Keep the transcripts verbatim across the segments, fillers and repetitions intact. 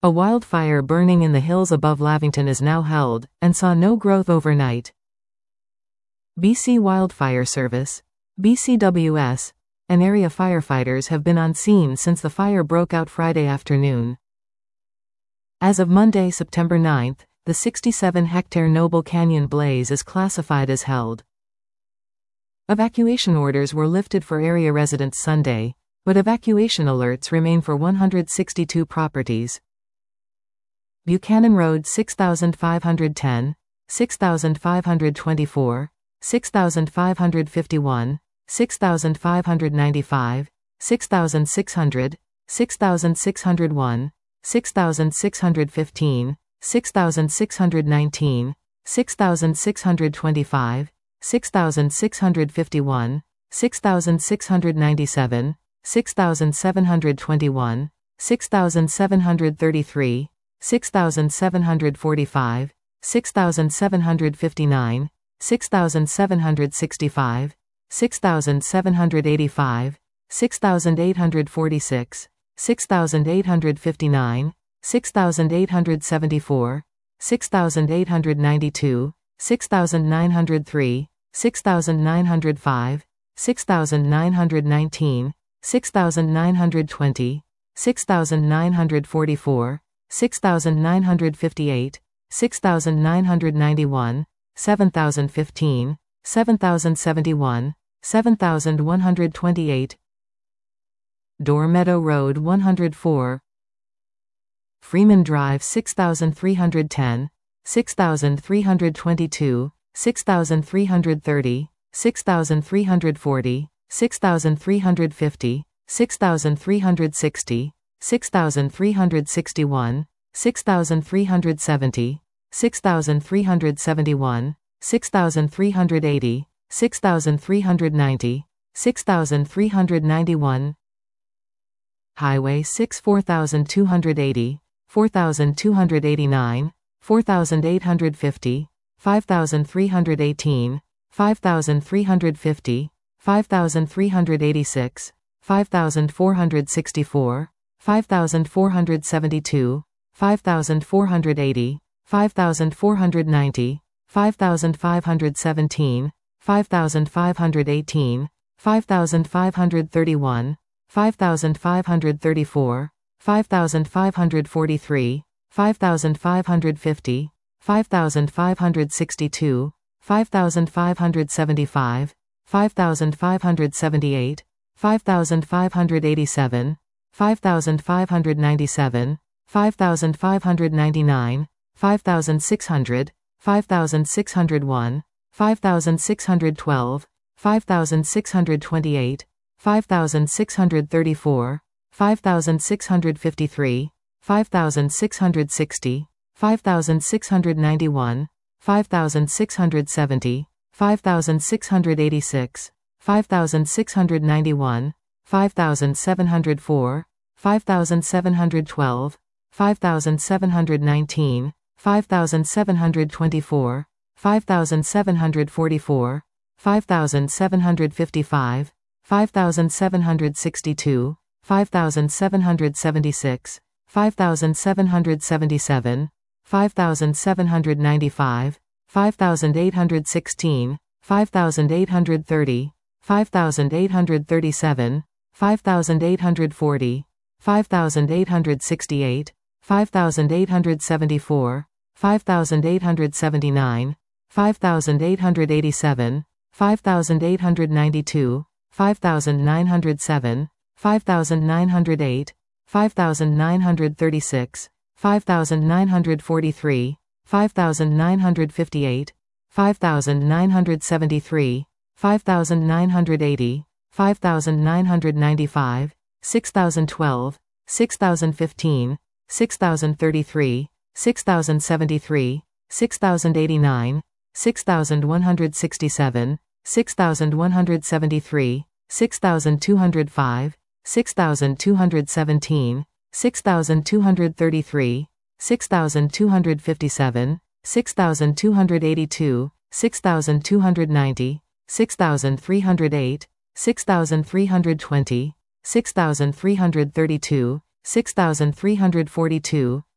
A wildfire burning in the hills above Lavington is now held, and saw no growth overnight. B C Wildfire Service, B C W S, and area firefighters have been on scene since the fire broke out Friday afternoon. As of Monday, September ninth, the sixty-seven hectare Noble Canyon blaze is classified as held. Evacuation orders were lifted for area residents Sunday, but evacuation alerts remain for one hundred sixty-two properties. Buchanan Road six thousand five hundred ten, six thousand five hundred twenty-four, six thousand five hundred fifty-one, six thousand five hundred ninety-five, six thousand six hundred, six thousand six hundred one, six thousand six hundred fifteen, six thousand six hundred nineteen, six thousand six hundred twenty-five, six thousand six hundred fifty-one, six thousand six hundred ninety-seven, six thousand seven hundred twenty-one, six thousand seven hundred thirty-three, six thousand seven hundred forty-five, six thousand seven hundred fifty-nine, six thousand seven hundred sixty-five, six thousand seven hundred eighty-five, six thousand eight hundred forty-six, six thousand eight hundred fifty-nine, six thousand eight hundred seventy-four, six thousand eight hundred ninety-two, six thousand nine hundred three, six thousand nine hundred five, six thousand nine hundred nineteen, six thousand nine hundred twenty, six thousand nine hundred forty-four, six thousand nine hundred fifty-eight, six thousand nine hundred ninety-one, seven thousand fifteen, seven thousand seventy-one, seven thousand one hundred twenty-eight. Door Meadow Road one hundred four, Freeman Drive six thousand three hundred ten, six thousand three hundred twenty-two, six thousand three hundred thirty, six thousand three hundred forty, six thousand three hundred fifty, six thousand three hundred sixty, six thousand three hundred sixty-one, six thousand three hundred seventy, six thousand three hundred seventy-one, six thousand three hundred eighty, six thousand three hundred ninety, six thousand three hundred ninety-one. Highway six four thousand two hundred eighty, four thousand two hundred eighty-nine, four thousand eight hundred fifty, five thousand three hundred eighteen, five thousand three hundred fifty, five thousand three hundred eighty-six, five thousand four hundred sixty-four, five thousand four hundred seventy-two, five thousand four hundred eighty, five thousand four hundred ninety, five thousand five hundred seventeen, five thousand five hundred eighteen, five thousand five hundred thirty-one, five thousand five hundred thirty-four, five thousand five hundred forty-three, five thousand five hundred fifty, five thousand five hundred sixty-two, five thousand five hundred seventy-five, five thousand five hundred seventy-eight, five thousand five hundred eighty-seven, five thousand five hundred ninety-seven, five thousand five hundred ninety-nine, five thousand six hundred, five thousand six hundred one, five thousand six hundred twelve, five thousand six hundred twenty-eight, five thousand six hundred thirty-four, five thousand six hundred fifty-three, five thousand six hundred sixty, five thousand six hundred ninety-one, five thousand six hundred seventy, five thousand six hundred eighty-six, five thousand six hundred ninety-one, five thousand seven hundred four, five thousand seven hundred twelve, five thousand seven hundred nineteen, five thousand seven hundred twenty-four, five thousand seven hundred forty-four, five thousand seven hundred fifty-five, five thousand seven hundred sixty-two, five thousand seven hundred seventy-six, five thousand seven hundred seventy-seven, five thousand seven hundred ninety-five, five thousand eight hundred sixteen, five thousand eight hundred thirty, five thousand eight hundred thirty-seven, five thousand eight hundred forty, five thousand eight hundred sixty-eight, five thousand eight hundred seventy-four, five thousand eight hundred seventy-nine, five thousand eight hundred eighty-seven, five thousand eight hundred ninety-two, five thousand nine hundred seven, five thousand nine hundred eight, five thousand nine hundred thirty-six, five thousand nine hundred forty-three, five thousand nine hundred fifty-eight, five thousand nine hundred seventy-three, five thousand nine hundred eighty, five thousand nine hundred ninety-five, six thousand twelve, six thousand fifteen, six thousand thirty-three, six thousand seventy-three, six thousand eighty-nine, six thousand one hundred sixty-seven, six thousand one hundred seventy-three, six thousand two hundred five, six thousand two hundred seventeen, six thousand two hundred thirty-three, six thousand two hundred fifty-seven, six thousand two hundred eighty-two, six thousand two hundred ninety, six thousand three hundred eight, six thousand three hundred twenty, six thousand three hundred thirty-two, six thousand three hundred forty-two,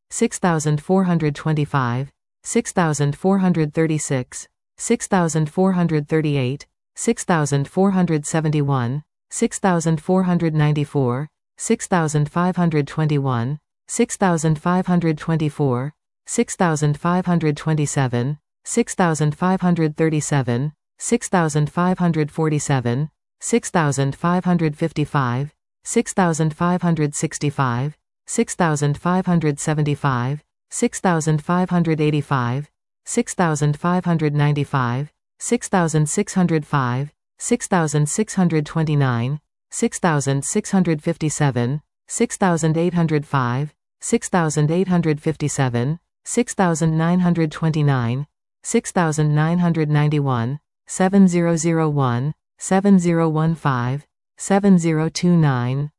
six thousand four hundred twenty-five, six thousand four hundred thirty-six, six thousand four hundred thirty-eight, six thousand four hundred seventy-one, six thousand four hundred ninety-four, six thousand five hundred twenty-one, six thousand five hundred twenty-four, six thousand five hundred twenty-seven, six thousand five hundred thirty-seven, six thousand five hundred forty-seven, six thousand five hundred fifty-five, six thousand five hundred sixty-five, six thousand five hundred seventy-five, six thousand five hundred eighty-five, six thousand five hundred ninety-five, six thousand six hundred five, six thousand six hundred twenty-nine, six thousand six hundred fifty-seven, six thousand eight hundred five, six thousand eight hundred fifty-seven, six thousand nine hundred twenty-nine, six thousand nine hundred ninety-one, seven thousand one, seven thousand fifteen, seven thousand twenty-nine.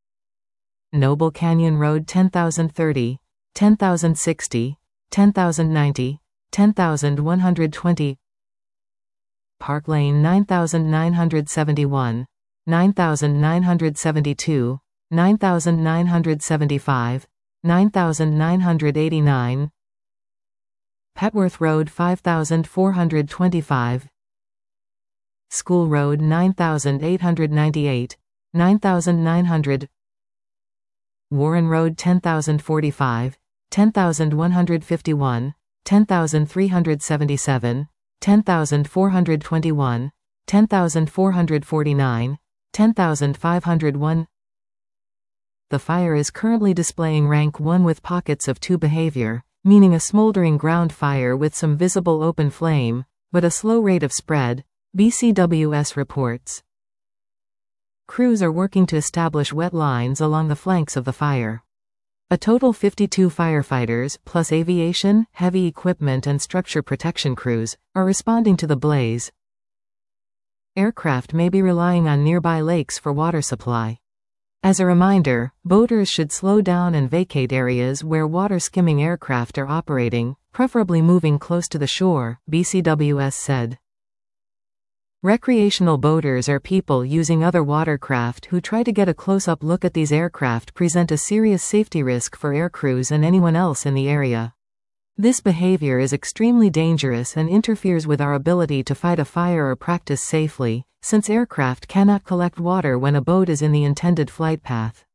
Noble Canyon Road ten thousand thirty, ten thousand sixty, ten thousand ninety, ten thousand one hundred twenty. Park Lane nine thousand nine hundred seventy-one, nine thousand nine hundred seventy-two, nine thousand nine hundred seventy-five, nine thousand nine hundred eighty-nine. Petworth Road five thousand four hundred twenty-five, School Road nine thousand eight hundred ninety-eight, nine thousand nine hundred. Warren Road ten thousand forty-five, ten thousand one hundred fifty-one, ten thousand three hundred seventy-seven, ten thousand four hundred twenty-one, ten thousand four hundred forty-nine, ten thousand five hundred one. The fire is currently displaying rank one with pockets of two behavior, meaning a smoldering ground fire with some visible open flame, but a slow rate of spread, B C W S reports. Crews are working to establish wet lines along the flanks of the fire. A total fifty-two firefighters, plus aviation, heavy equipment and structure protection crews, are responding to the blaze. Aircraft may be relying on nearby lakes for water supply. As a reminder, boaters should slow down and vacate areas where water-skimming aircraft are operating, preferably moving close to the shore, B C W S said. Recreational boaters are people using other watercraft who try to get a close-up look at these aircraft present a serious safety risk for aircrews and anyone else in the area. This behavior is extremely dangerous and interferes with our ability to fight a fire or practice safely, since aircraft cannot collect water when a boat is in the intended flight path.